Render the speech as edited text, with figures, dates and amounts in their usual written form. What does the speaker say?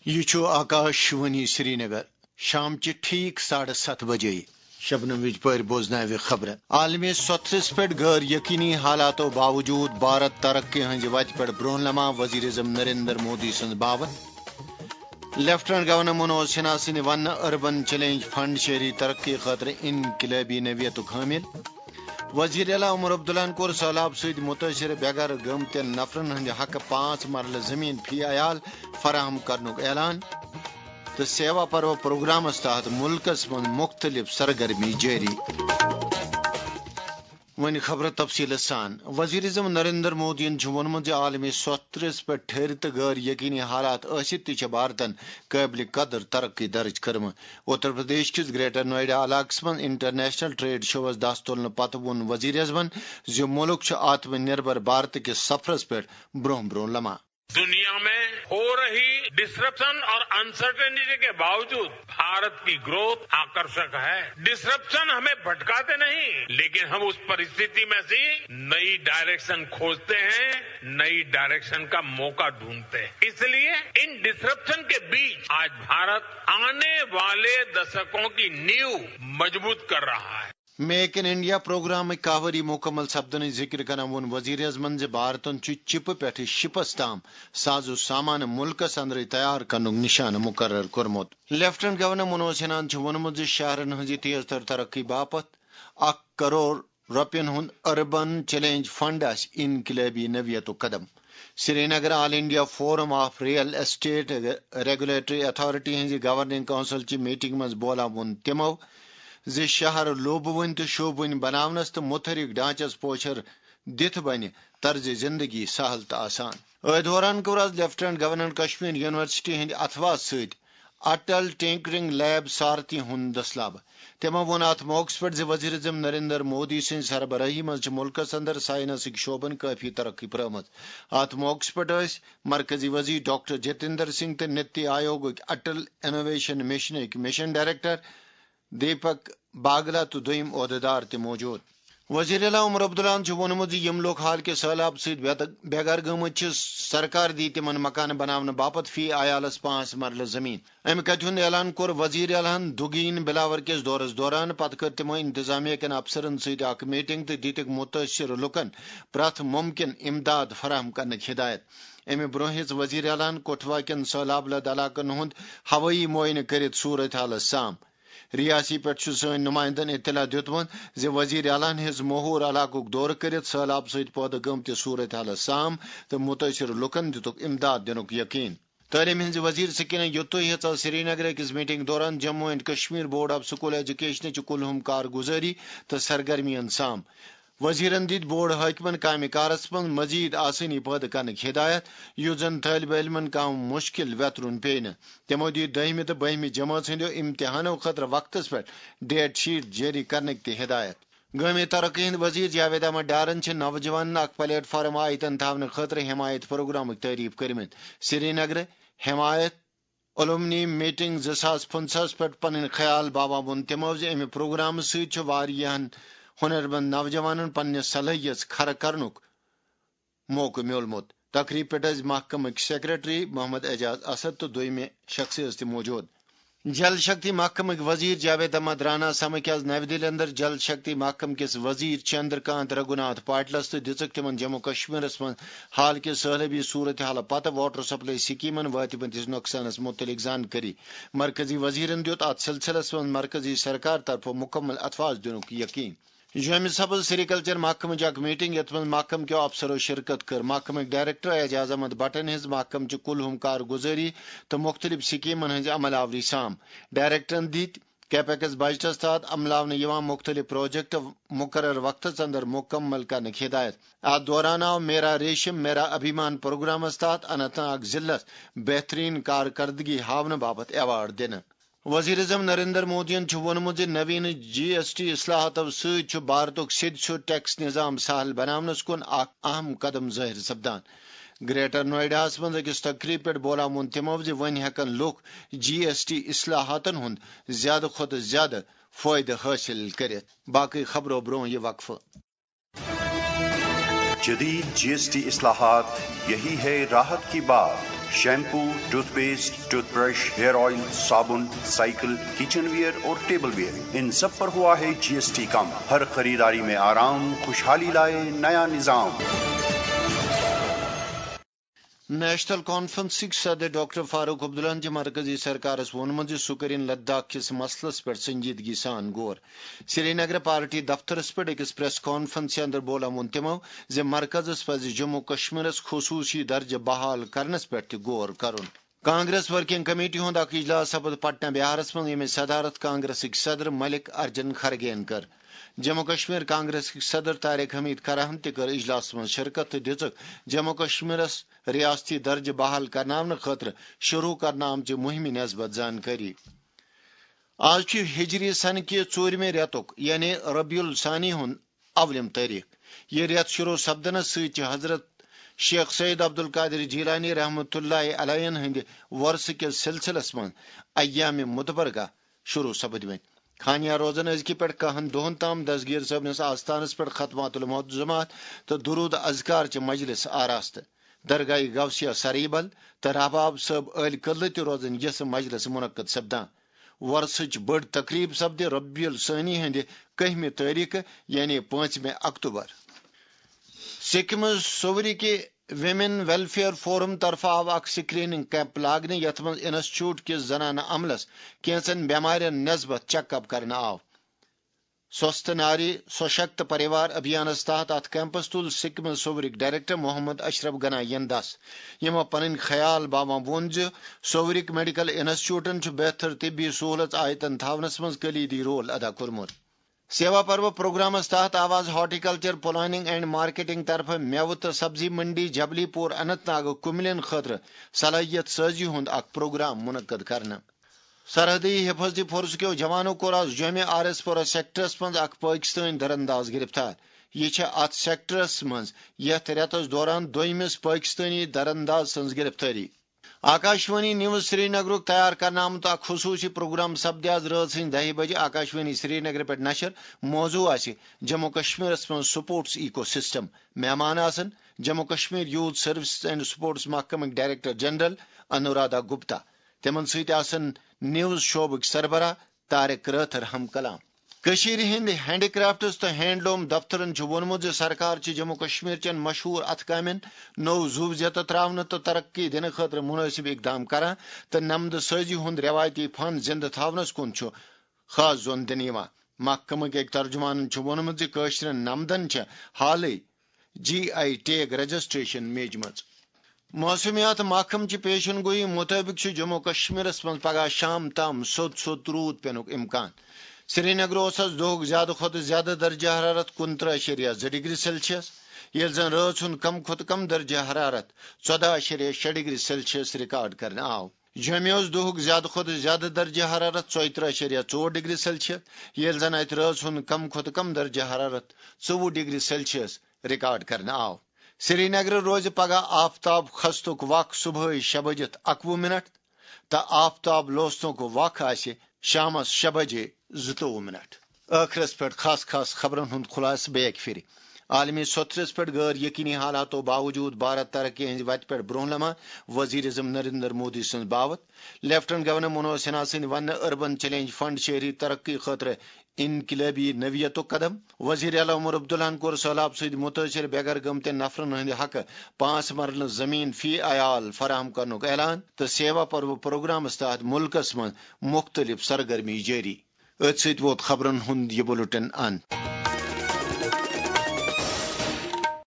یہ آکاشوانی سری نگر شام چہ ٹھیک 7:30 بجے شبنم وج پور بوزنو خبر عالمی سطحس پہ غیر یقینی حالاتوں باوجود بھارت ترقی ہز وتہ پہ برون لما وزیر اعظم نریندر مودی سن باور لیفٹنٹ گورنر منوج سنہا سند ون اربن چیلنج فنڈ شہری ترقی خاطر انقلابی نوعیت حامل وزیر اعلیٰ عمر عبداللہ کور سہلاب ست متاثر بے گھر گمتین نفرن ہند حق 5 مرلہ زمین فی عیال فراہم کرنک اعلان تو سیوا پرو پروگرامس تحت ملکس من مختلف سرگرمی جاری ون خبر تفصیل سان وزیر اعظم نریندر مودی وونمت عالمی سطحس پہ ٹھہر تو غیر یقینی حالات ثت تہ بھارتن قابل قدر ترقی درج کرم اتر پردیش کس گریٹر نوئیڈا علاقہ من انٹرنیشنل ٹریڈ شوس دست تلنے پتہ وون وزیر اعظم ملک آتم نربر بھارت کس سفرس پہ برون لما دنیا میں ہو رہی ڈسرپشن اور انسرٹنٹی کے باوجود بھارت کی گروتھ آکرشک ہے. ڈسرپشن ہمیں بھٹکاتے نہیں لیکن ہم اس پرستھتی میں سے نئی ڈائریکشن کھوجتے ہیں, نئی ڈائریکشن کا موقع ڈھونڈتے ہیں. اس لیے ان ڈسرپشن کے بیچ آج بھارت آنے والے دشکوں کی نیو مضبوط کر رہا ہے. میک ان انڈیا پروگرام کاوری مکمل سپدن ذکر کران وون وزیر اعظم بھارتن چپ پہ شپس تام سازو سامان ملکس اندر تیار کرنک نشانہ مقرر کورمت. لیفٹنٹ گورنر منوج سنہان وونمت شہرن ہز تیز تر ترقی باپت 1 کروڑ روپین ہند اربن چیلنج فنڈ آس انقلابی نوعیت قدم. Srinagar all India forum of real estate regulatory authority ہز گورننگ کونسل چہ میٹنگ مز بولا وون تمو شہر لوبون تو شوبون بناونس تو متحرک ڈھانچس پوچھر دت بن طرز زندگی سہل تو آسان. دوران کور لیفٹنٹ گورنر کشمیر یونیورسٹی ہند اتھواس ست اٹل ٹنکرنگ لیب سارتی ہند دسلاب. تمو وون ات موقع پہ وزیر اعظم نریندر مودی سن سربراہی مز ملکس اندر سائنسک شعبن کافی ترقی پرمت. ات موقع پہ مرکزی وزیر ڈاکٹر جتیندر سنگھ تو NITI Aayog Atal innovation mission director Deepak Bagla تو دویم عہدیدار تہ موجود. وزیر اعلیٰ عمر عبداللہ وونمت یم لوگ حال کے سیلاب ست بے گھر گمت سرکار دی تمن مکان بناون باپت فی عیالس 5 مرلہ زمین. امہ کتھ ہند اعلان کور وزیر اعلیٰ دگین بلاور کس دورس دوران. پتہ کر تمو انتظامیہ کن افسرن ست اک میٹنگ تو دتک متاثر لکن پرت ممکن امداد فراہم کرنک ہدایت. امہ برہ وزیر اعلیٰ کوٹھوا کن سیلاب لد علاقن ہند ہوائی معائنہ کرت صورت حالس سام. ریاسی پہ سن نمائندن اطلاع دتمت وزیر اعلیٰ ہز ماحول علاقہ دور کرت سیلاب ست پودہ گمت صورت حالس سام تو متاثر لکن دتک امداد دنک یقین. تعلیم ہند وزیر سکینہ یوتو ہیژ سری نگر کس میٹنگ دوران Jammu and Kashmir board of school education کلہم کارگزاری تو سرگرمیاں سام. وزیرن دت بورڈ حاکمن کامہ کارس من مزید آسانی پید کرنک ہدایت یُتھ زن طالب علمن کم مشکل ویترن پی نہ. تمو دت 10 تو 12 جماعت ہندو امتحانوں خاطر وقتس پہ ڈیٹ شیٹ جاری کرنک تہ ہدایت. گامی ترقی ہند وزیر جاوید احمد ڈارن نوجوان اک پلیٹ فارم آیتن تھاونہ خاطر حمایت پروگرامک تعریف کرمت. سری نگر حمایت علومنی میٹنگ 2015 پہ پن خیال بابا وون تمو امہ پروگرام ست ہنر مند نوجوانن پنہ صلاحیت کھڑا کرنک موقع میولمت. تقریب پہ محکمہ سیکرٹری محمد اعجاز اسد تو دویم شخص موجود. جل شکتی محکمہ وزیر جاوید احمد رانا سمکھ آز نئی دہلی اندر جل شکتی محکمہ کس وزیر چندرکانت رگھوناتھ پاٹلس تو دژ تمن جموں کشمیرس من حال کے سہلابی صورت حال پتہ واٹر سپلائی سکیمن واتمتس نقصانس متعلق زانکاری. مرکزی وزیرن دیت ات سلسلس من مرکزی سرکار طرف مکمل اتفاق دنک یقین. جومہ سبز سیریکلچر محکمہ اک میٹنگ یت من محکمہ کیو افسرو شرکت کر. محکمہ ڈائریکٹر اعجاز احمد بٹن ہز محکمہ چہ کلہم کارگزاری تو مختلف سکیمن ہز عمل آوری سام. ڈائریکٹرن دت کیپیکس بجٹس تحت عملاونہ یوان مختلف پروجیکٹ مقرر وقتس اندر مکمل کرنک ہدایت. ات دوران آو میرا ریشم میرا ابھیمان پروگرامس تحت اننت ناگ ضلع بہترین کارکردگی ہاونہ باپت ایوارڈ دنہ. وزیر اعظم نریندر مودی وونمت نوین GST اصلاحاتو ست بھارتک سیدھ ٹیکس نظام سہل بناونس کن اخ اہم قدم ظاہر سپدان. گریٹر نوئیڈا من اکس تقریب پہ بولا وون تمو ون ہیکن لوک GST اصلاحاتن ہند زیادہ کھت زیادہ فائدہ حاصل کرت. باقی خبروں برو یہ وقفہ. جدید GST اصلاحات، یہی ہے راحت کی بات۔ Shampoo, toothpaste, toothbrush, hair oil, صابن، سائیکل، کچن ویئر اور ٹیبل ویئر، ان سب پر ہوا ہے GST کم۔ ہر خریداری میں آرام، خوشحالی لائے نیا نظام۔ نیشنل کانفرنس صدر ڈاکٹر فاروق عبداللہ مرکزی سرکار وونمت سہ کر لداخ کس مسلس پہ سنجیدگی سان غور۔ سری نگر پارٹی دفترس پہ ایکس پریس کانفرنس اندر بولان تمو مرکزس پز جموں کشمیرس خصوصی درجہ بحال کرنس پہ غور کرن۔ کانگریس ورکنگ کمیٹی ہند اخ اجلاس سپد پٹنہ بہارس من یمچ صدارت کانگریسک صدر ملک ارجن کھرگین کر۔ جموں کشمیر کانگریس صدر طارق حمید کراہن تہ کر اجلاس من شرکت تو دژک جموں کشمیرس ریاستی درجہ بحال کرناونہ خاطر شروع کرنا آمچ مہم نسبت زانکاری۔ آج ہجری سن کہ 4 ریتک یعنی ربیع الثانی ہند اولم تاریخ۔ یہ ریت شروع سپدنس ست حضرت شیخ سید عبد القادر جیلانی رحمۃ اللہ علیہ ہند ورثہ کس سلسلس من ایام متبرکہ شروع سپدمت۔ خانیہ روزن ازکہ پہ کہن دہن تام دستگیر صبنس آستانس پہ ختمات المعظمات تو درود اذکار چہ مجلس آراستہ۔ درگاہ غوثیہ سریبل تو رحباب صاحب علی قلعہ تہ روزن یس مجلس منعقد سپدان۔ ورثچ بڑ تقریب سپد ربیع الثانی ہند 1 تاریخ یعنی 5 اکتوبر۔ سکم سوری کے ویمن ویلفیئر فورم طرف آو اخ سکریننگ کیمپ لاگنے یت من انسٹیٹیوٹ کس زنانہ عملس کینچن بیمارین نسبت چیک اپ کرنا آو۔ سوستھ ناری سوشکت پریوار ابھیانس تحت ات کیمپس تل سکم سورک ڈائریکٹر محمد اشرف گنا یندس یمو پن خیال باوان وون سورک میڈیکل انسٹیٹیوٹن بہتر طبی سہولت آیتن تھونس من کلیدی رول ادا کورمت۔ سیوا پرو پروگرامس تحت آواز ہارٹیکلچر پلاننگ اینڈ مارکیٹنگ طرف میوہ تو سبزی منڈی جبلی پور اننت ناگ کملین خاطر صلاحیت سازی ہند اخ پروگرام منعقد کرنا۔ سرحدی حفاظتی فورس کیو جوانوں کو آز جومہ RS پورہ سیکٹرس من اخ پاکستانی درانداز گرفتار۔ یہ ات سیکٹرس من یت ریتس دوران دویمس پاکستانی درانداز سنز گرفتاری۔ آکاشوانی نیوز سری نگر تیار کرنا آمت اخ خصوصی پروگرام سپدِ آز رات سن 10 بجے آکاشوانی سری نگر پہ نشر۔ موضوع آسہ جموں کشمیرس من سپورٹس ایکو سسٹم۔ مہمان آسن Jammu Kashmir youth services and sports محکمہ ڈائریکٹر جنرل انورادھا گپتا۔ تمن ست آسن نیوز شعبک سربراہ طارق راتھر ہم کلام۔ کشیر ہند ہینڈی کرافٹس تو ہینڈلوم دفترن وونمت سرکار جموں کشمیر چن مشہور اتھ کامین نو زوبزیت تراؤن تو ترقی دن خاطر مناسب اقدام کران تو نمد سازی ہند روایتی فن زندہ تھونس کن خاص زون دن محکمہ ایک ترجمان وونمت زشر نمدن حالی GI ٹیگ رجسٹریشن میجمت۔ موسمیات محکم چہ پیشن گوئی مطابق جموں کشمیرس من پگہ شام تام سوت رود پینک امکان۔ سری نگر دہک زیادہ کھت زیادہ درجہ حرارت 29.2 ڈگری سیلسیس یل زن رات ہند کم کھت کم درجہ حرارت 14.6 ڈگری سیلسیس ریکارڈ کرنا آو۔ جومہ دہک زیادہ کھت زیادہ درجہ حرارت 34.4 ڈگری سیلسیس یل زن ات رات ہند کم کھت کم درجہ حرارت 24 ڈگری سیلسیس ریکارڈ کرنا آو۔ سری نگر روز پگہ آفتاب کھستک وق صبح 6 بجت 21 منٹ تو آفتاب لوسنک وق آسہ شامس 6 بجے 22 منٹ۔ آخرس پہ خاص خبرن ہند خلاصہ بیک پھر۔ عالمی سوتھرس پہ غیر یقینی حالاتوں باوجود بھارت ترقی ہند وتہ پہ برہ لمان وزیر اعظم نریندر مودی سن باوت۔ لیفٹنٹ گورنر منوج سنہا سند ون اربن چیلنج فنڈ شہری ترقی خاطر انقلابی نوعیت قدم۔ وزیر اعلی عمر عبداللہ کور سہلاب ست متاثر بے گھر گمت نفرن ہند حق 5 مرلہ زمین فی عیال فراہم کرنک اعلان تو سیوا پرو پروگرامس تحت ملکس من مختلف سرگرمی جاری۔ ات ست ووت خبرن ہند یہ بلٹن ان۔